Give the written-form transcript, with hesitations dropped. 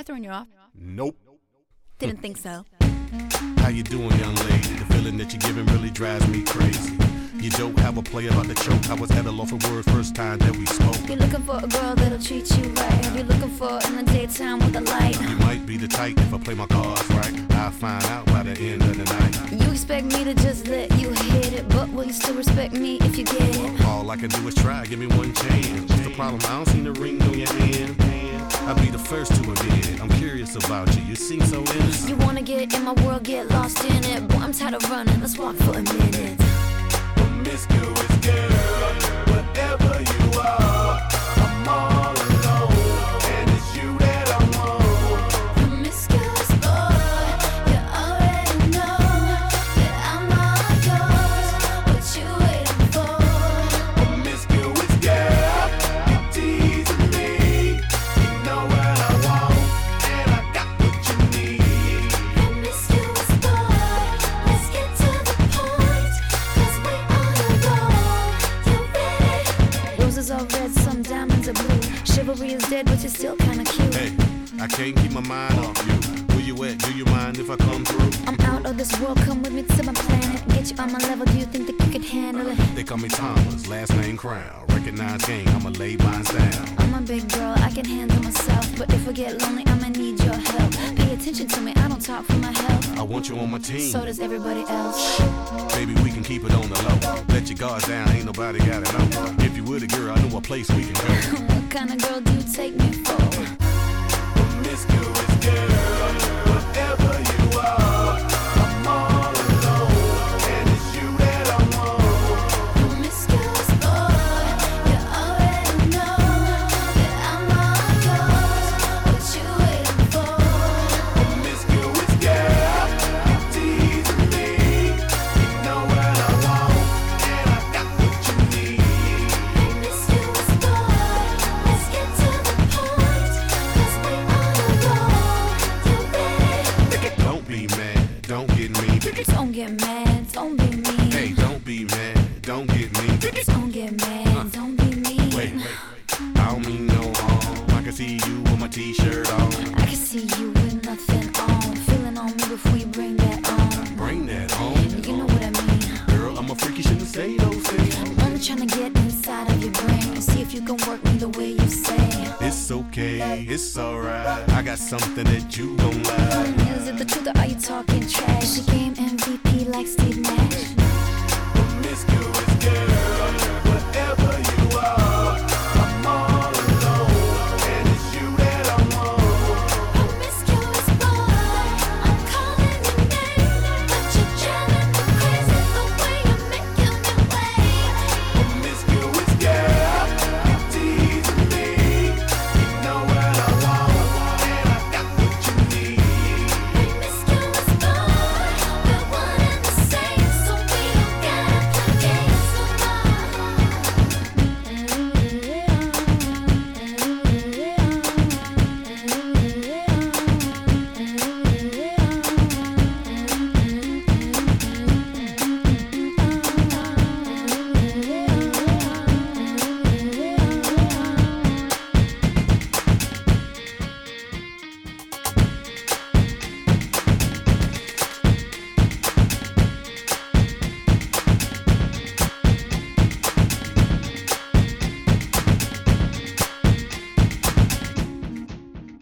throwing you off? Nope. Didn't think so. How you doing, young lady? The feeling that you're giving really drives me crazy. You don't have a play about the choke. I was at a loss for words first time that we spoke. You're looking for a girl that'll treat you right. You're looking for in the daytime with a light. You might be the type if I play my cards right. I'll find out by the end of the night. You expect me to just let you hit it, but will you still respect me if you get it? All I can do is try, give me one chance. What's the problem? I don't see the ring on your hand. I'll be the first to admit I'm curious about you, you seem so innocent. You wanna get in my world, get lost in it. Boy, I'm tired of running, let's walk for a minute. Promiscuous girl, whatever you are, I'm all alone, and it's you that I want. Promiscuous boy, you already know that I'm all yours. What you waiting for? Promiscuous girl, you teasing me. You know what I want, and I got what you need. Promiscuous boy, let's get to the point, 'cause we on the road. You ready? Roses are red, some diamonds are blue. Chivalry is dead, but you're still kinda cute. Hey, I can't keep my mind off you. Where you at? Do you mind if I come through? I'm out of this world, come with me to my planet. Get you on my level, do you think that you could handle it? They call me Thomas, last name Crown. Recognize gang, I'ma lay mines down. I'm a big girl, I can handle myself. But if I get lonely, I'ma need your help. Pay attention to me, I don't talk for my health. I want you on my team. So does everybody else. Baby, we can keep it on the low. Let your guards down, ain't nobody gotta know. If you were the girl, I know a place we can go. What kind of girl do you take me for? Promiscuous girl, whatever you are, I'm all alone, and it's you that I want. Promiscuous boy, you already know that I'm all yours. What you waiting for? Promiscuous girl, you teasing me. You know what I want, and I got what you need. Promiscuous boy, let's get to the point, 'cause we on the road. You ready? Don't be mad, don't get me. Don't get mad, don't be mean. Hey, don't be mad, don't get me. Don't get mad, don't be mean. Wait, I don't mean no harm. I can see you with my t-shirt on. I can see you with nothing on. Feeling on me before you bring that on. Bring that on. You know what I mean. Girl, I'm a freak, you shouldn't say those things. I'm only trying to get inside of your brain and see if you can work me the way you say. It's okay, it's alright. I got something that you gon' like. Is it the truth or are you talking trash? Is your game MVP like Steve Nash?